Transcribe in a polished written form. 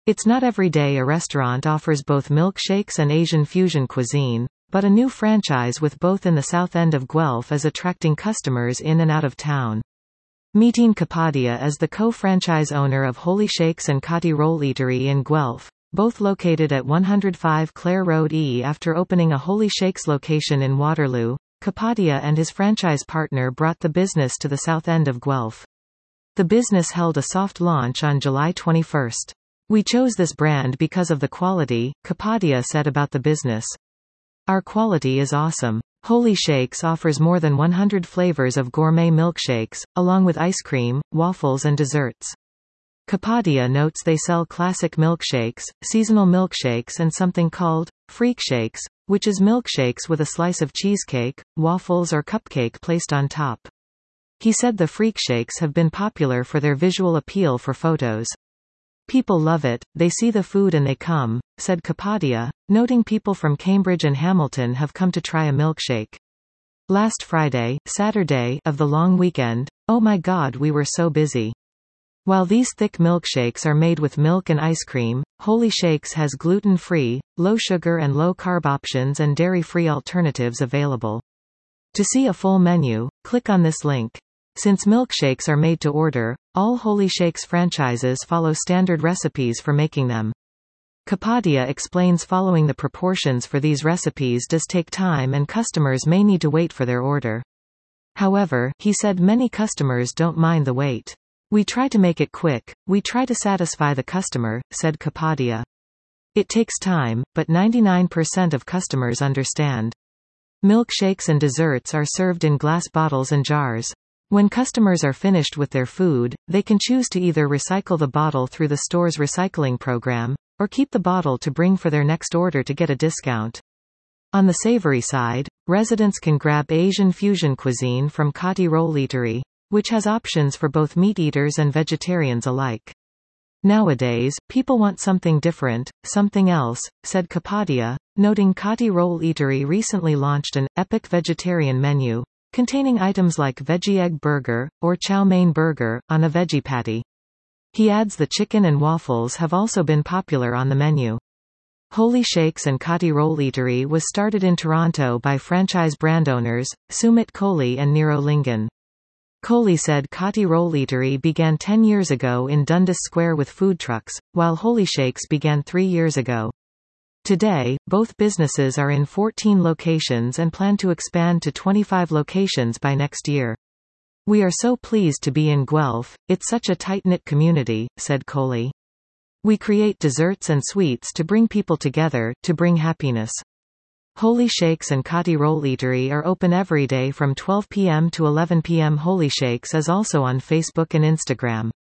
It's not every day a restaurant offers both milkshakes and Asian fusion cuisine, but a new franchise with both in the south end of Guelph is attracting customers in and out of town. Meeting Kapadia is the co-franchise owner of Holy Shakes and Kati Roll Eatery in Guelph, both located at 105 Clare Road E. After opening a Holy Shakes location in Waterloo, Kapadia and his franchise partner brought the business to the south end of Guelph. The business held a soft launch on July 21. "We chose this brand because of the quality," Kapadia said about the business. "Our quality is awesome. Holy Shakes offers more than 100 flavors of gourmet milkshakes, along with ice cream, waffles and desserts." Kapadia notes they sell classic milkshakes, seasonal milkshakes and something called freak shakes, which is milkshakes with a slice of cheesecake, waffles or cupcake placed on top. He said the freak shakes have been popular for their visual appeal for photos. "People love it, they see the food and they come," said Kapadia, noting people from Cambridge and Hamilton have come to try a milkshake. "Last Friday, Saturday of the long weekend, oh my god, we were so busy." While these thick milkshakes are made with milk and ice cream, Holy Shakes has gluten-free, low-sugar and low-carb options and dairy-free alternatives available. To see a full menu, click on this link. Since milkshakes are made to order, all Holy Shakes franchises follow standard recipes for making them. Kapadia explains following the proportions for these recipes does take time and customers may need to wait for their order. However, he said many customers don't mind the wait. "We try to make it quick, we try to satisfy the customer," said Kapadia. "It takes time, but 99% of customers understand." Milkshakes and desserts are served in glass bottles and jars. When customers are finished with their food, they can choose to either recycle the bottle through the store's recycling program, or keep the bottle to bring for their next order to get a discount. On the savory side, residents can grab Asian fusion cuisine from Kati Roll Eatery, which has options for both meat eaters and vegetarians alike. "Nowadays, people want something different, something else," said Kapadia, noting Kati Roll Eatery recently launched an epic vegetarian menu, containing items like veggie egg burger, or chow mein burger, on a veggie patty. He adds the chicken and waffles have also been popular on the menu. Holy Shakes and Kati Roll Eatery was started in Toronto by franchise brand owners, Sumit Kohli and Nero Lingan. Kohli said Kati Roll Eatery began 10 years ago in Dundas Square with food trucks, while Holy Shakes began 3 years ago. Today, both businesses are in 14 locations and plan to expand to 25 locations by next year. "We are so pleased to be in Guelph, it's such a tight-knit community," said Kohli. "We create desserts and sweets to bring people together, to bring happiness." Holy Shakes and Kati Roll Eatery are open every day from 12 p.m. to 11 p.m. Holy Shakes is also on Facebook and Instagram.